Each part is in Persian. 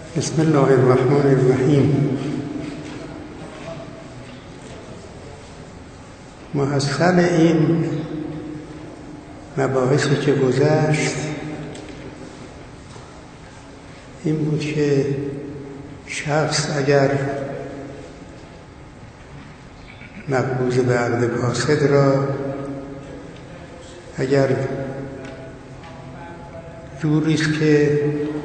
بسم الله الرحمن الرحیم. محصل این مباحثی که گذشت این بود که شخص اگر مقبوض به عقد فاسد را اگر جوریست که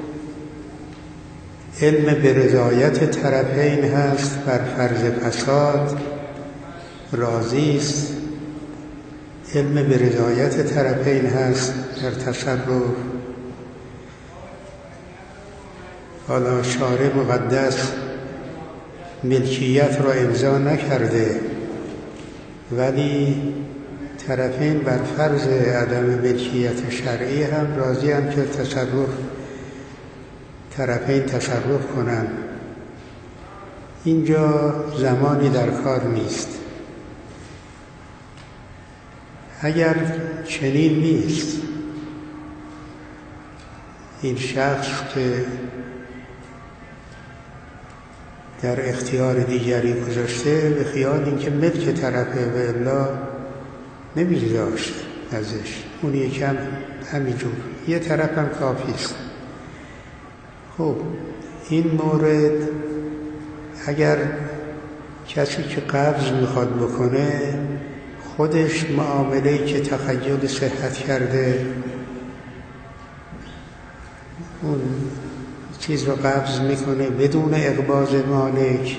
علم به رضایت طرفین هست بر فرض فساد راضی است، علم به رضایت طرفین هست در تصرف. حالا شارع مقدس ملکیت را امضا نکرده ولی طرفین بر فرض عدم ملکیت شرعی هم راضی هم که طرفین تصرف کنند. اینجا زمانی در کار نیست. اگر چنین نیست، این شخص که در اختیار دیگری گذاشته به خیال اینکه ملک طرفه و الا نمی‌گذاشت ازش، اون یکم همینجور یه طرف هم کافی است. خب این مورد اگر کسی که قبض میخواد بکنه خودش معامله‌ای که تخیل صحت کرده اون چیز رو قبض میکنه بدون اقباض مالک،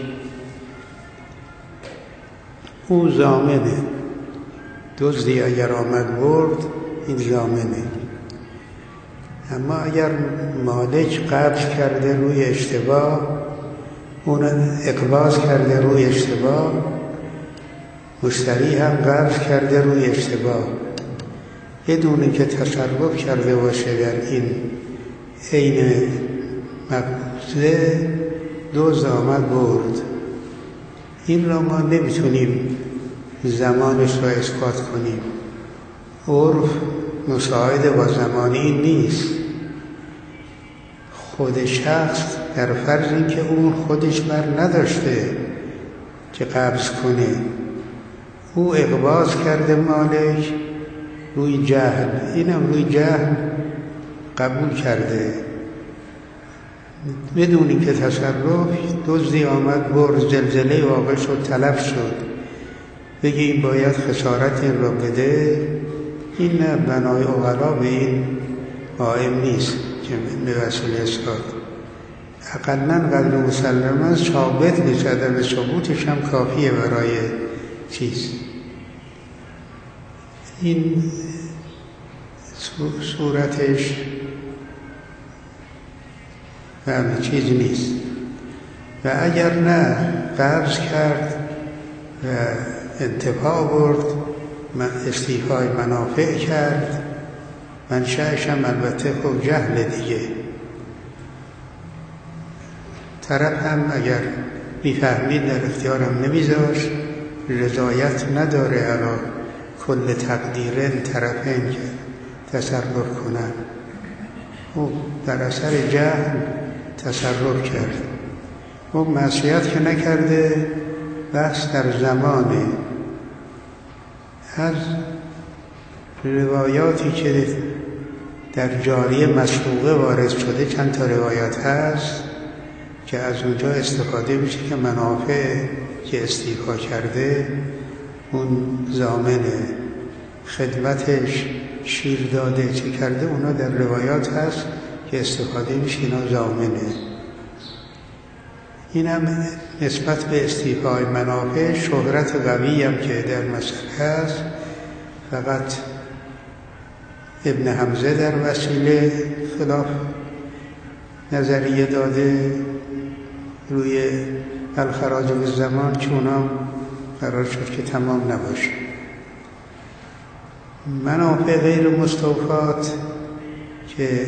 اون ضامنه. دزدی اگر آمد برد این ضامنه. اما اگر مالک قبض کرده روی اشتباه، اون اقباض کرده روی اشتباه، مشتری هم قبض کرده روی اشتباه، بدون اینکه تصرف کرده باشه در این عین مقبوضه، دزد آمد برد، این را ما نمیتونیم زمانش را اثبات کنیم. عرف مساعد با زمانی این نیست. خود شخص در فرض این که اون خودش بر نداشته که قبض کنه، او اقباض کرده مالک روی جهل، اینم روی جهل قبول کرده بدون اینکه تصرف. دزدی آمد برد، زلزله واقع شد، تلف شد، بگی این باید خسارت این را بده، این نه بنای عقلا به این قائم نیست که به وسیله اثبات. اقلاً قدر مسلم است، ثابت بشه، عدم ثبوتش هم کافیه برای چیز. این صورتش همه چیز نیست. و اگر نه قبض کرد و انتفاع برد، استیفای منافع کرد، منشأش هم البته خب جهل دیگه. طرف هم اگر میفهمید در اختیارم نمیذاشت، رضایت نداره علا کل تقدیرن طرفین که تصرف کنن، خب در اثر جهل تصرف کرد. خب معصیت که نکرده، بس در زمانه. از روایاتی که در جاریه مسروقه وارد شده چند تا روایات هست که از اونجا استفاده میشه که منافع که استیفا کرده اون ضامنه، خدمتش شیر داده چه کرده، اونا در روایات هست که استفاده میشه اینا ضامنه. این هم نسبت به استیفای منافع شهرت قوی هم که در مسئله هست. فقط ابن حمزه در وسیله خلاف نظریه داده روی الخراج بالزمان که اونا قرار شد که تمام نباشه. منافع غیر مستوفات که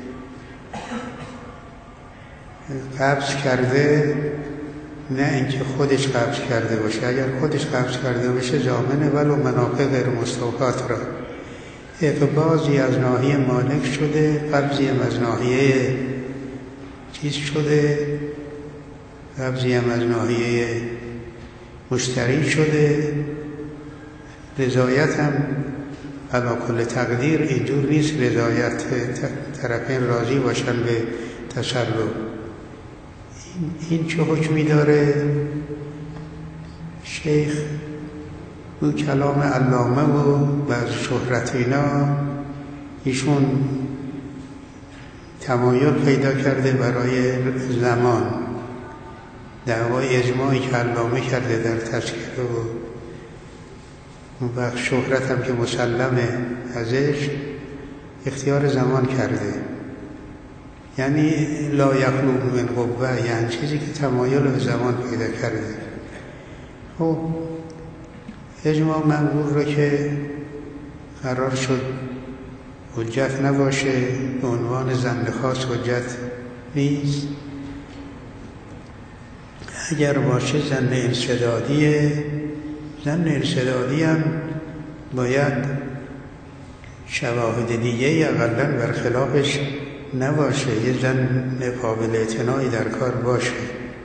قبض کرده، نه اینکه خودش قبض کرده باشه، اگر خودش قبض کرده باشه ضامنه، ولو منافع غیر مستوفات را اقباضی از ناحیه مالک شده، قبضی از ناحیه چیز شده، قبضی هم از ناحیه مشتری شده. رضایت هم علی کل تقدیر اینجور نیست رضایت طرفین راضی باشن به تسلط. این چه حکمی داره؟ شیخ او کلام علامه و بعض شهرت اینا، ایشون تمایل پیدا کرده برای زمان، دعوای اجماعی که علامه کرده در تذکره و اون وقت شهرت هم که مسلمه ازش، اختیار زمان کرده. یعنی لا یخلو من قوه، یعنی چیزی که تمایل به زمان پیدا کرده. خب اجماع منظور رو که قرار شد حجت نباشه، به عنوان ظن خاص حجت نیست. اگر باشه ظن انسدادیه. ظن انسدادی هم باید شواهد دیگه اقلن برخلافش نباشه، یه ظن قابل اعتنایی در کار باشه.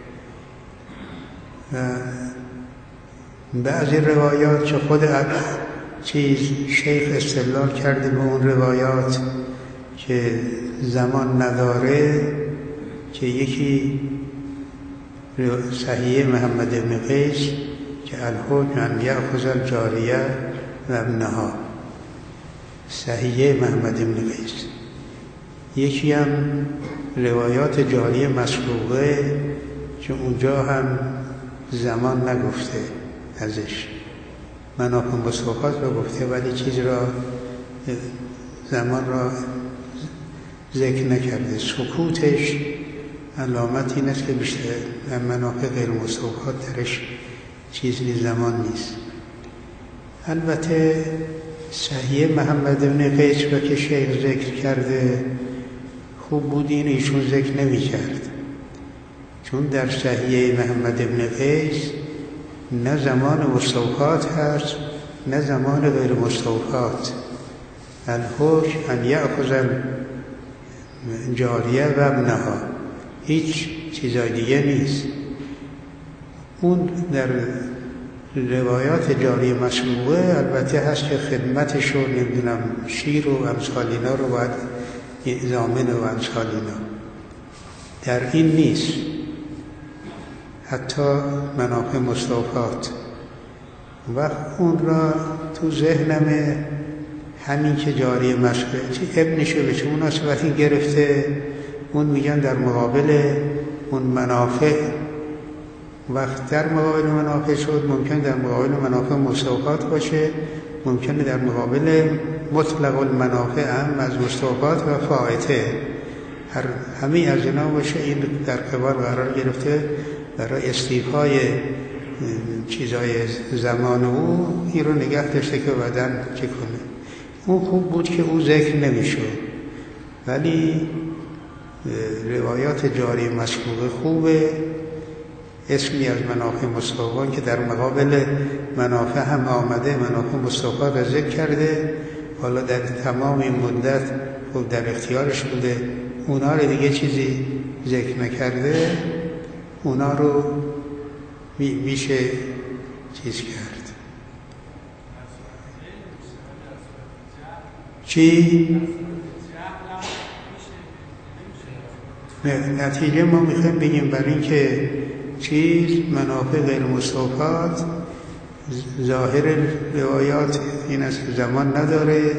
بعضی روایات که خود شیخ استدلال کرده به اون روایات که زمان نداره، که یکی صحیح محمد بن قیس که الحکم ان یأخذ الجاریه و ابنها، صحیح محمد بن قیس. یکی هم روایات جاریه مسروقه که اونجا هم زمان نگفته ازش، منافع مستوفات رو گفته ولی چیز را زمان را ذکر نکرده. سکوتش علامت این است که بیشتر منافع غیر مستوفات درش چیزی زمان نیست. البته صحیح محمد بن قیس را که شیخ ذکر کرده خوب بود این ایشون ذکر نمی کرد، چون در صحیح محمد بن قیس نه زمان مستوفات هست نه زمان غیر مستوفات. الحکم ان یأخذ الجاریه و ابنها، هیچ چیزای دیگه نیست. اون در روایات جاریه مسروقه البته هست که خدمتش رو نمیدونم شیر و امثال اینا رو باید ضامن و امثال اینا، در این نیست. حتی منافع مستوفات و اون را تو ذهنمه همین که جاری مسئله چه ابنشو به چه مناسبتی گرفته، اون میگن در مقابل اون منافع، وقت در مقابل منافع شد ممکن در مقابل منافع مستوفات باشه، ممکنه در مقابل مطلق المنافع هم از مستوفات و فائته همه از اینا باشه. این در قبال قرار گرفته برای استیفای چیزای زمان او، این رو نگه داشته که بعدن چه کنه. اون خوب بود که او ذکر نمیشد، ولی روایات جاری مسبوقه خوبه. اسمی از منافع مستوفان که در مقابل منافع هم آمده، منافع مستوفا را ذکر کرده، حالا در تمام این مدت خب در اختیارش بوده، اونا رو دیگه چیزی ذکر نکرده، اونا رو میشه چیز کرد. چی؟ نتیجه ما میخوایم بگیم برای این که چیز منافع غیر مستوفات ظاهر روایات این است که زمان نداره.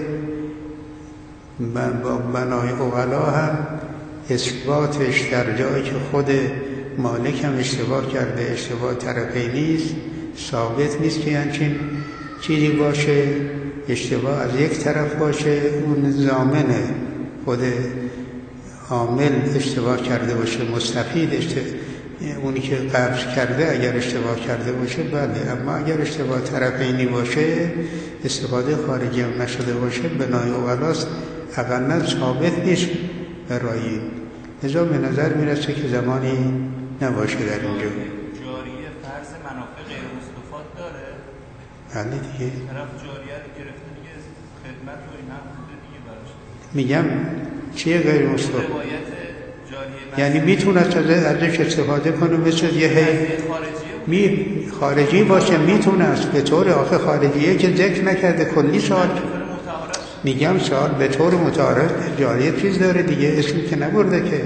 با بنای اغلا هم اثباتش در جایی که خود مالک هم اشتباه کرده، اشتباه طرفی نیست، ثابت نیست که همچین چیزی باشه. اشتباه از یک طرف باشه، اون ضامنه خود عامل اشتباه کرده باشه، مستفید اونی که قبض کرده اگر اشتباه کرده باشه بله، اما اگر اشتباه طرفینی باشه، استفاده خارجی هم نشده باشه، بنای اولاست اقلا ثابت نیست برای این. لذا به نظر میرسه که زمانی نباشه در اینجا. جاریه فرض منافع غیر مستوفات داره؟ بله دیگه. طرف جاریه رو گرفته دیگه، خدمت و این هم بوده دیگه براش. میگم چیه غیر مستوفات؟ روایت یعنی میتونست ازش استفاده کنه مثل یه خارجی باشه، میتونست به طور آخه خارجیه که ذکر نکرده کلی سوال. میگم سوال به طور متعارف جاریه چیز داره دیگه، اسمی که نبرده که.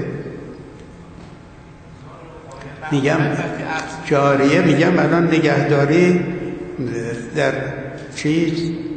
میگم جاریه، میگم الان نگهداری در چیز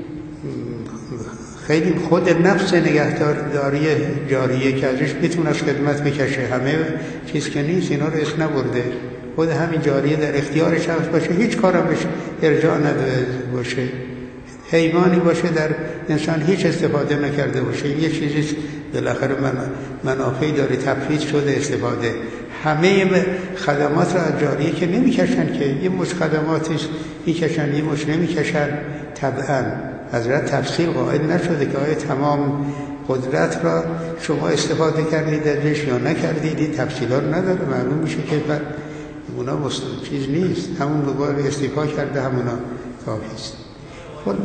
خیلی خود نفس نگهداری جاریه که ازش میتونه خدمت بکشه، همه چیز که نیست اینا رو اسم نبرده. خود همین جاریه در اختیار شخص باشه، هیچ کارم بهش ارجاع نداده باشه، حیوانی باشه در انسان هیچ استفاده نکرده باشه، یه چیزی بالاخره منافعی داره، تفویض شده استفاده. همه خدمات را از جاریه که نمیکشن که، یه مش خدماتش میکشن یه مش نمیکشن. طبعا حضرت تفصیل قائل نشده که آیا تمام قدرت را شما استفاده کردید ازش یا نکردید، این تفصیلات نداره، معلوم میشه که اونا چیز نیست، همون بگار استیفا کرده همونا کافیست. خود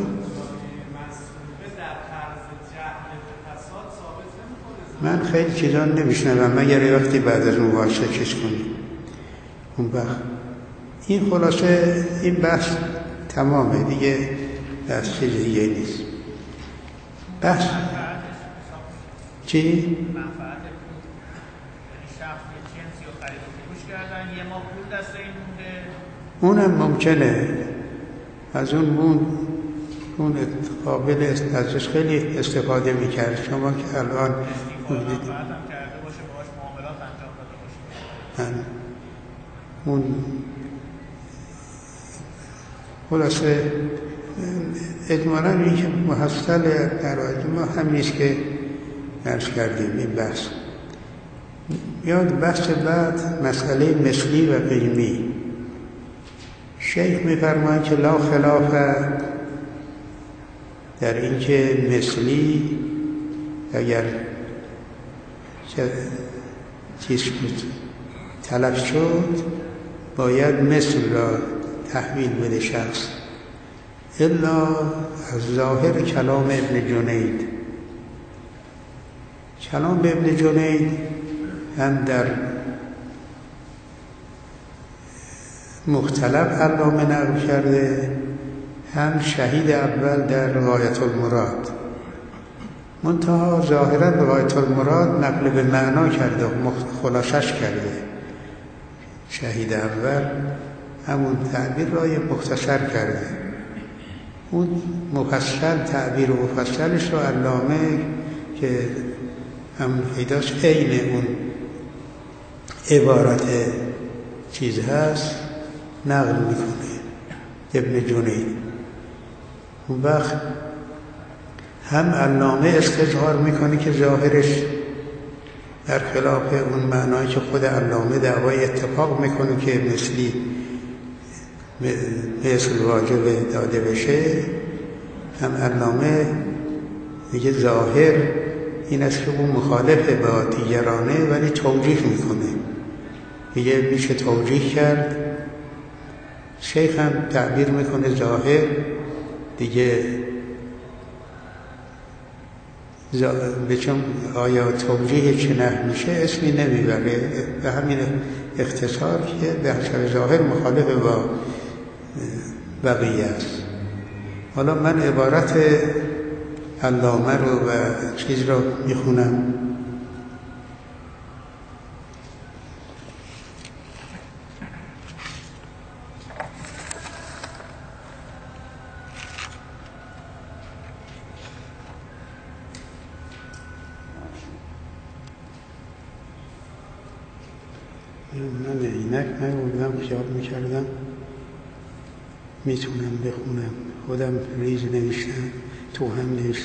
من خیلی چیزا نمیشنوم مگر یه وقتی بعد از مباحثه چیز کنیم. اون وقت این خلاصه این بحث تمامه دیگه، بحث چیز دیگه نیست. بحث چی؟ اونم ممکنه از اون قابل ازش خیلی استفاده میکرد. شما که الان اون خلاصه اجمالا این که محصل در ما هم نیست که عرض کردیم این بحث. یاد بحث بعد مسئله مثلی و قیمی. شیخ می‌فرماید که لا خلاف در اینکه مثلی اگر چیز طلب شد باید مثل را تحویل بده شخص، الا از ظاهر کلام ابن جنید. کلام ابن جنید هم در مختلف علامه نقل کرده، هم شهید اول در غایت المراد. منتها ظاهرا غایت المراد نقل به معنا کرده، خلاصش کرده. شهید اول همون تعبیر را مختصر کرده، اون مفصل تعبیر و مفصلش را علامه که هم پیداش عین اون عبارت چیز هست نقل میکنه ابن جنید. اون وقت هم علامه استظهار میکنه که ظاهرش در خلاف اون معنایی که خود علامه دعوای اتفاق میکنه که مثل واجب داده بشه، هم علامه میگه ظاهر این است که اون مخالف با دیگرانه ولی توجیه میکنه، میگه میشه توجیه کرد. شیخ هم تعبیر میکنه ظاهر دیگه بچون آیا توجیه چه نه میشه اسمی نمیبره، به همین اختصار که به حسب ظاهر مخالف با بقیه است. حالا من عبارت علامه رو و چیز رو میخونم. من اینک نبودم، خیال میکردم میتونم بخونم، خودم ریز نوشتم، تو هم نوشتم.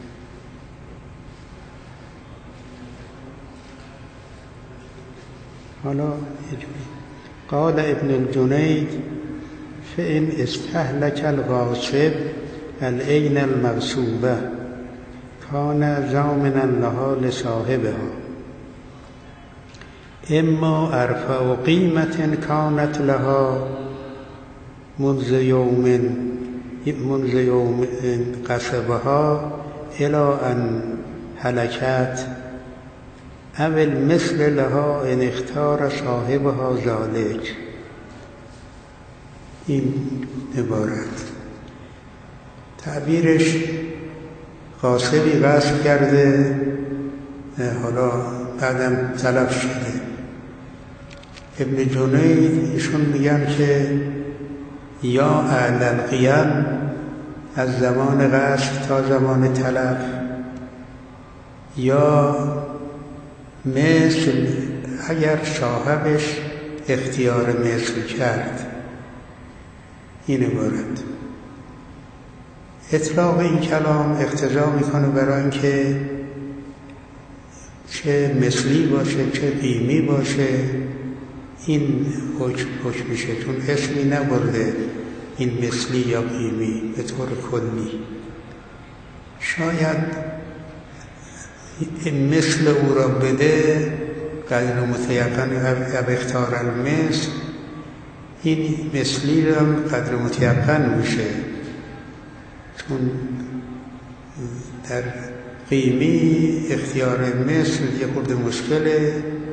حالا یه جوری قال ابن الجنید فإن استهلك الغاصب العین المغصوبه کان ضامنا لها لصاحبها، اما ارفع قیمة کانت لها منذ یوم قصبها الى ان هلکت اول مثل لها ان اختار صاحبها ذالک. این عبارت تعبیرش غاصبی غصب کرده، حالا بعدم تلف شده. ابن جنید ایشون میگن که یا اعلی القیم، از زمان غصب تا زمان تلف، یا مثل اگر صاحبش اختیار مثل کرد. این عبارت اطلاق این کلام اقتضا میکنه برای اینکه چه مثلی باشه چه قیمی باشه این حکم میشه، چون اسمی نبرده این مثلی یا قیمی به طور کلی. شاید این مثل او را بده قدر متیقن اب اختار المثل، این مثلی را قدر متیقن میشه، چون در قیمی اختیار مثل یه خورده مشکله،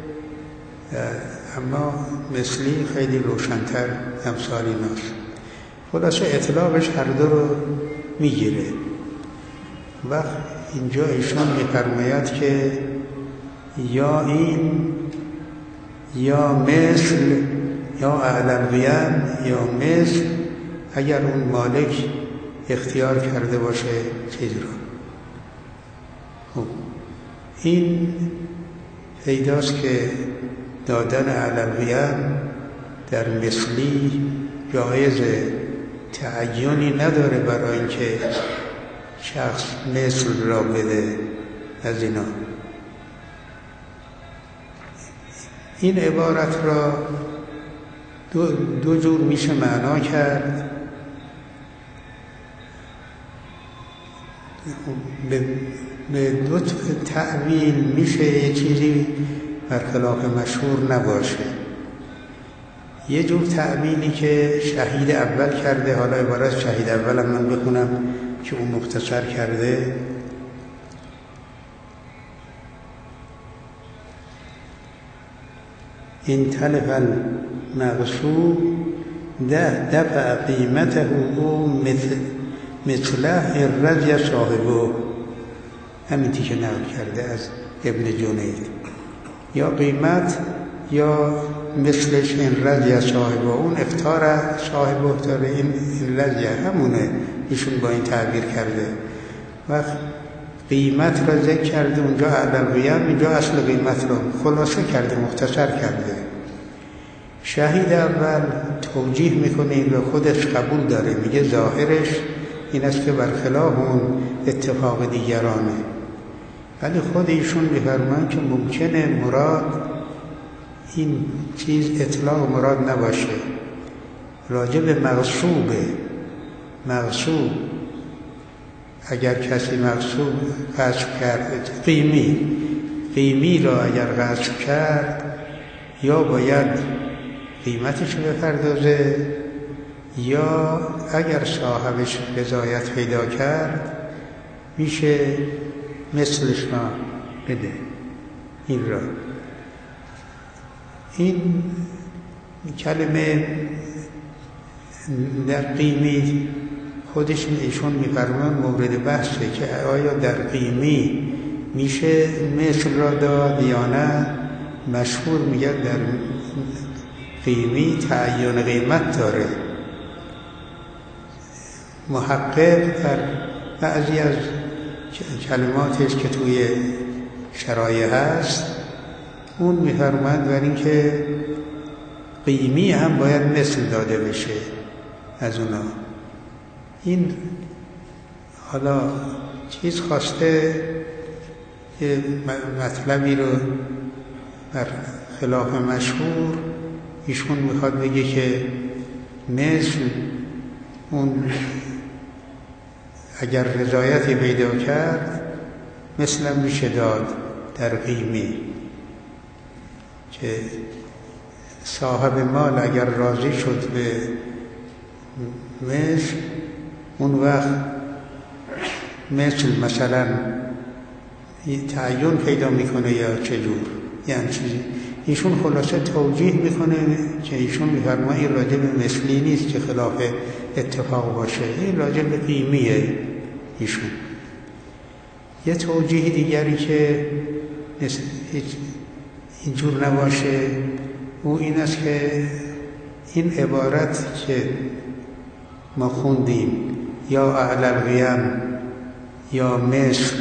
اما مثلی خیلی روشن‌تر امثال ایناست. خلاصه اطلاقش هر دو رو میگیره. وقت اینجا ایشان می‌فرماید که یا این یا مثل یا اعلی القیم یا مثل، اگر اون مالک اختیار کرده باشه چیز رو. این پیداست که دادن اعلی القیم در مثلی جایزه، تعیینی نداره برای اینکه شخص مثل را بده از اینا. این عبارت را دو جور میشه معنا کرد. به دو تعبیر میشه یه چیزی برخلاف مشهور نباشه. یه جور تعبیری که شهید اول کرده، حالا عبارت شهید اول هم من بخونم که اون مختصر کرده. این تلف المغصوب دفع قیمته او مثله الرضی صاحبه. همین که نقل کرده از ابن جنید، یا قیمت یا مثلش این رضی صاحبه، اون اختار صاحبه داره، این رضی همونه ایشون با این تعبیر کرده. وقت قیمت را ذکر کرده اونجا اعلی القیم، اینجا اصل قیمت را خلاصه کرده، مختصر کرده. شهید اول توجیه میکنه، این را خودش قبول داره، میگه ظاهرش این است که برخلاف اون اتفاق دیگرانه، ولی خود ایشون میفرمان که ممکنه مراد این چیز اطلاق مراد نباشه، راجع به مغصوب اگر کسی مغصوب غصب کرد، قیمی را اگر غصب کرد، یا باید قیمتش رو بپردازه، یا اگر صاحبش رضایت پیدا کرد میشه مثلش را بده. این را این کلمه در قیمی خودش ایشون میفرمان مورد بحثه که آیا در قیمی میشه مثل را داد یا نه. مشهور میگه در قیمی تعیین قیمت داره. محقق در بعضی از کلماتش که توی شرایع هست اون میفرماند بر این که قیمی هم باید مثل داده بشه از اونا. این حالا چیز خواسته که مطلبی رو بر خلاف مشهور ایشون میخواد بگه که مثل اون اگر رضایتی پیدا کرد مثلا میشه داد در قیمی، که صاحب مال اگر راضی شد به مثل، اون وقت مثل مثلا تعین پیدا میکنه یا چجور یعنی چیزی. ایشون خلاصه توجیه میکنه که ایشون میفرماید این راجع به مثلی نیست که خلاف اتفاق باشه، این راجع به قیمیه ایشون. یه توجیه دیگری که اینجور نباشه او این است که این عبارت که ما خوندیم یا اعلی القیم یا مثل،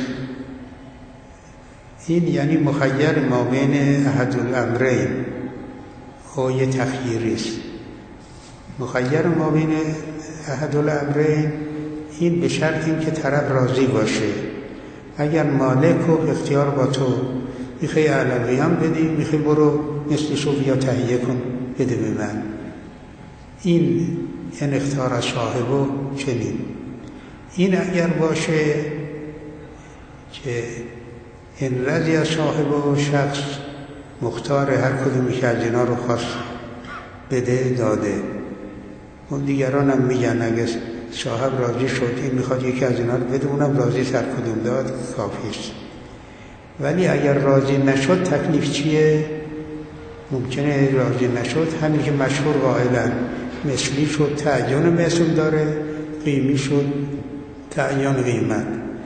این یعنی مخیر ما بین احد الامرین او یه تخییری است. مخیر ما بین احد الامرین این به شرط این که طرف راضی باشه. اگر مالک و اختیار با تو میخوای اعلی القیم بدی، میخوای برو مثلشو بیا تهیه کن بده به من، این اختیار از صاحبو چنین. این اگر باشه که این رضی از صاحب و شخص مختار هر کدومی که از اینا رو خواست بده داده، اون دیگران هم میگن اگه صاحب راضی شد این میخواد یکی از اینا رو بده، اونم راضی هر کدوم داد کافیست. ولی اگر راضی نشد تکلیف چیه؟ ممکنه راضی نشد همین که مشهور قائلن مثلی شد تعین مثل داره، قیمی شد تعین قیمت.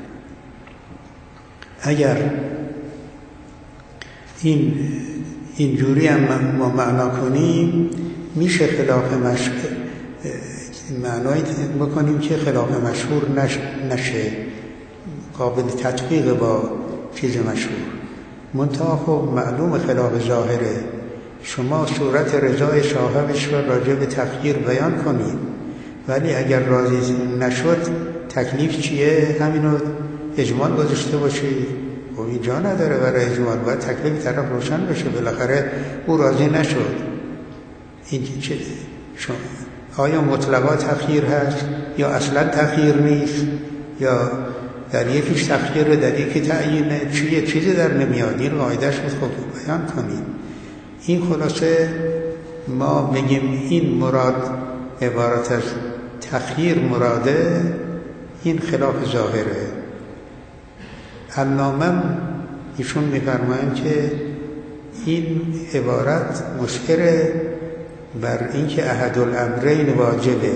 اگر اینجوری هم ما معنا کنیم میشه خلاف معنایی بکنیم که خلاف مشهور نشه، قابل تطبیق با چیز مشهور. منتها خب معلوم خلاف ظاهره. شما صورت رضای صاحبش رو راجع به تغییر بیان کنید، ولی اگر راضی نشد تکلیف چیه؟ همینو اجمال گذاشته باشید و اینجا نداره برای اجمال، باید تکلیف طرف روشن بشه. بالاخره او راضی نشد، این چه شما آیا مطلقا تغییر هست یا اصلا تغییر نیست یا در یکیش تغییر در یکی تعیینه؟ چیزی در نمیاد. این قاعده‌اش رو خب بیان کنید. این خلاصه ما بگیم این مراد عبارت از تغییر مراده، این خلاف ظاهره. علامه ایشون میفرمایند که این عبارت مشعر بر اینکه احد الامرین واجبه.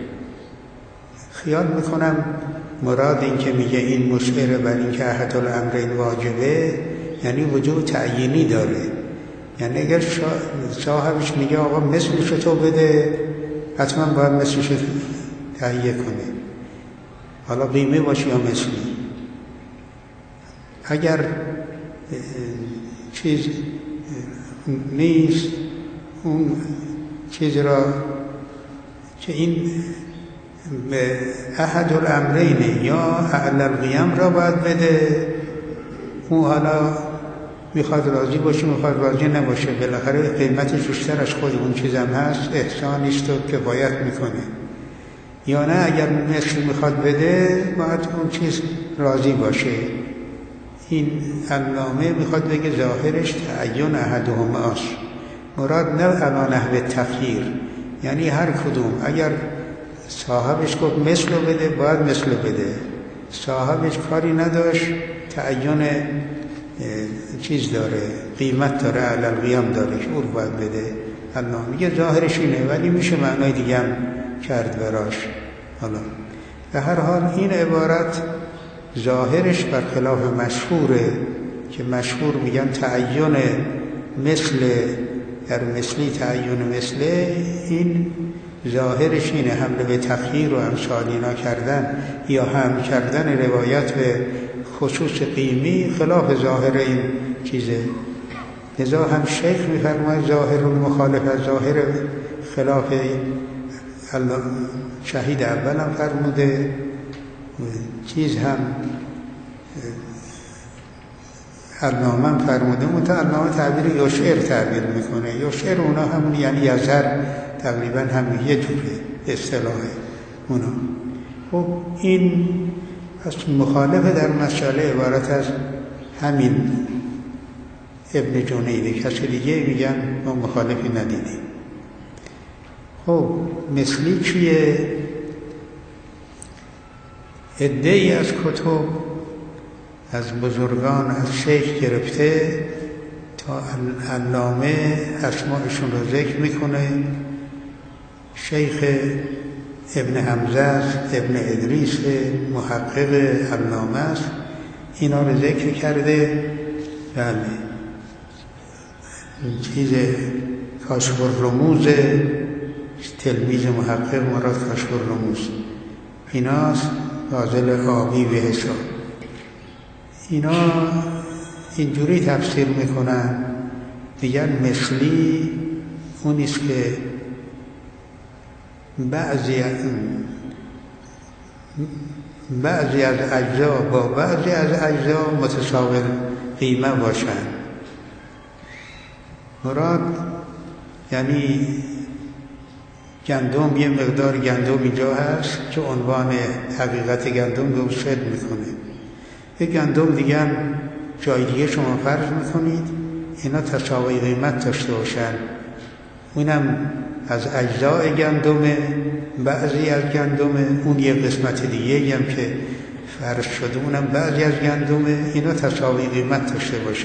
خیال میکنم مراد این که میگه این مشعر بر اینکه احد الامرین واجبه یعنی وجوب تعیینی داره. یعنی اگر صاحبش میگه آقا مثلش تو بده، حتما باید مثلش تهیه کنه، حالا قیمه باشه یا مثلی. اگر چیز نیست اون چیز را که این به احد الامرین یا اعلی القیم را باید بده، اون حالا میخواد راضی باشه میخواد راضی نباشه، بالاخره قیمتش بیشتر از خود اون چیزم هست، احسانیست و کفایت میکنه. یا نه اگر مثل میخواد بده باید اون چیز راضی باشه. این علامه میخواد بگه ظاهرش تعین احدهما است، مراد نه علی نحو تخییر، یعنی هر کدوم اگر صاحبش گفت مثل بده باید مثل بده، صاحبش کاری نداشت تعین چیز داره قیمت داره علی القیم داره که اون باید بده. علامه میگه ظاهرش اینه، ولی میشه معنای دیگه هم کرد براش. حالا به هر حال این عبارت ظاهرش بر خلاف مشهوره که مشهور میگن تعین مثل در مثلی تعین مثل، این ظاهرش اینه حمله به تخییر و امثال اینا کردن یا هم کردن روایت به خصوص قیمی خلاف ظاهر این چیزه. لذا هم شیخ میفرماید ظاهر مخالف از ظاهر خلاف شهید اول هم فرموده، چیز هم علامه هم فرموده. منتها علامه تعبیر یشعر تعبیر میکنه، یشعر اونا همون یعنی یزر تقریبا هم یه جوره اصطلاح اونا. خب این پس مخالفه در مسئله عبارت از همین ابن جنیدی، کسی دیگه میگن ما مخالفی ندیدیم. خب مثلی چیه؟ عده‌ای از کتب از بزرگان، از شیخ گرفته تا علامه اسماءشون رو ذکر میکنه. شیخ ابن حمزه است، ابن ادریس محقق علامه است، اینا رو ذکر کرده. بله چیز کاشف الرموز، تلمیذ محقق مراد کاشف الرموز ایناست، فاضل آبی به حساب. اینا اینجوری تفسیر میکنن، میگن مثلی اونیست که بعضی از اجزا با بعضی از اجزا متساوی قیمه باشن. مراد یعنی گندم، یه مقدار گندم اینجا هست که عنوان حقیقت گندم به او صد میکنه، یه گندم دیگه هم جای دیگه شما فرض میکنید اینا تساوی قیمت داشته باشن، اونم از اجزای گندمه، بعضی از گندمه، اون یه قسمت دیگه هم که فرض شده اونم بعضی از گندمه، اینا تساوی قیمت داشته باشه.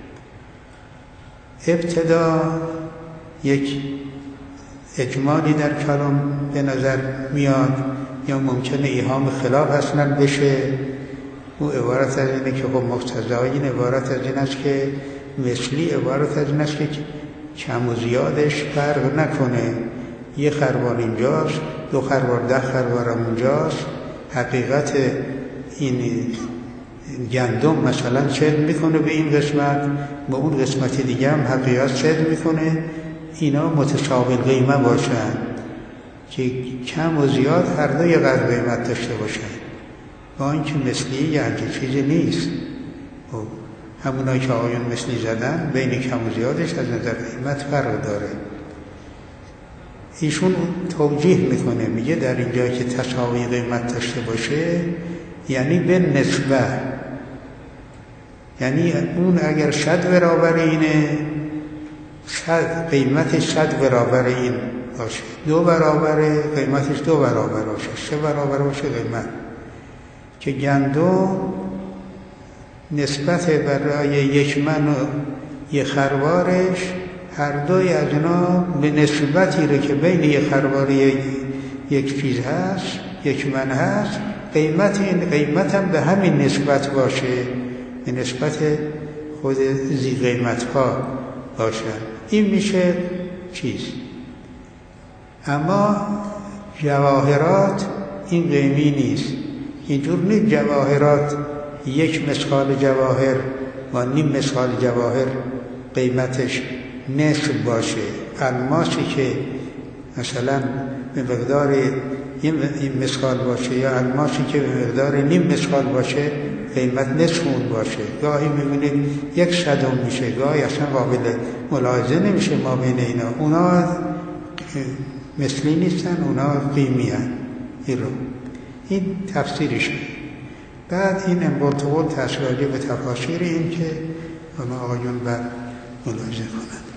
ابتدا یک اجمالی در کلام به نظر میاد یا ممکنه ایهام خلاف اصلا بشه. او عبارت از اینه که خب مقتضای این عبارت از این است که مثلی عبارت از این است که کم و زیادش فرق نکنه، یه خروار اینجاست، 2 خروار 10 خروار اونجاست، حقیقت این گندم مثلا چد میکنه به این قسمت، به اون قسمت دیگه هم حقیقت چد میکنه، اینا متساوی قیمه باشن که کم و زیاد هر دو یه قدر قیمت داشته باشن، با اینکه مثلی یه همچین چیزی نیست. همونایی که آقایون مثلی زدن بین کم و زیادش از نظر قیمت فرق داره. ایشون توجیه میکنه، میگه در اینجا که تساوی قیمت داشته باشه یعنی به نسبه، یعنی اون اگر 100 برابر اینه، قیمتش 100 برابر این باشه، 2 برابر قیمتش 2 برابر باشه، 3 برابر باشه قیمت. که گندم نسبت برای 1 من و 1 خروارش هر دوی از اینا به نسبتی رو که بین 1 خروار یک چیز هست، 1 من هست، قیمت هم به همین نسبت باشه، به نسبت خود زی قیمت ها باشه. این میشه چیز. اما جواهرات این قیمی نیست، اینجور نیست جواهرات 1 مثقال جواهر و نیم مثقال جواهر قیمتش نصف باشه. الماسی که مثلا به مقدار این مثقال باشه یا الماسی که به مقدار نیم مثقال باشه قیمت نصف اون باشه. گاهی میبینید 1/100 میشه، گاهی اصلا قابل ملاحظه نمیشه ما بین اینا. اونا مثلی نیستن، اونا قیمی هن. این تفسیرشه. بعد این انباطول تأثیراتی به تفاسیر این که ما آقایون بعد ملاحظه کنند.